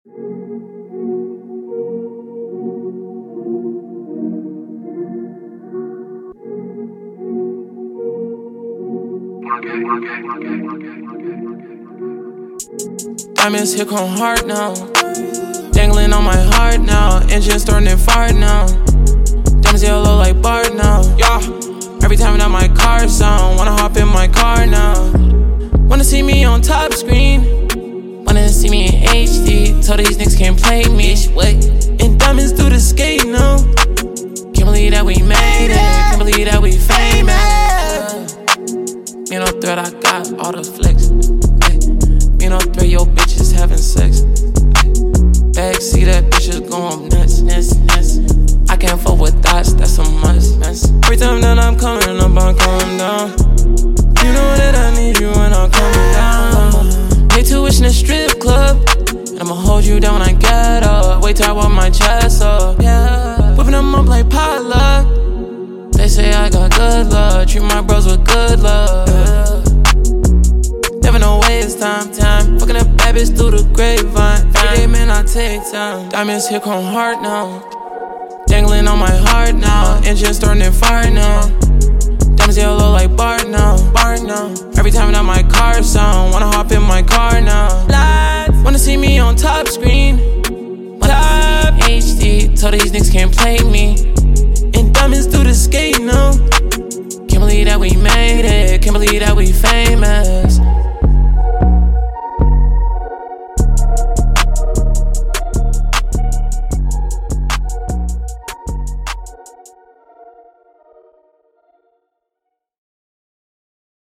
Diamonds hit on hard now. Dangling on my heart now. Engine starting to fire now. Diamonds yellow like Bart now. Yeah. Every time that my car sound, wanna hop in my car now. Wanna see me on top screen. Wanna see me in HD. Told these niggas can't play me. Wait. And diamonds through the skate now. Can't believe that we made it. Can't believe that we famous. Me no threat, I got all the flex. Me no threat, your bitches having sex. Backseat, that bitch is going nuts. I can't fuck with thoughts, that's a must. Every time that I'm coming up, I'm coming down. You know that I need you when I'm coming down. Pay tuition in a strip club, and I'ma hold you down when I get up. Wait till I walk my chest up, yeah. Whipping them up like potluck. They say I got good luck, treat my bros with good love. Never no waste time. Fucking a bad bitch through the grapevine. Every day, man, I take time. Diamonds hit on hard now. Dangling on my heart now. Engine starting to fire now. Diamonds yellow like Bart now. Every time that my car sound, wanna hop in my car now. Lights. Wanna see me on top screen. Wanna see me in HD. Told these niggas can't play me. And diamonds through the skate now. Can't believe that we made it. Can't believe that we famous.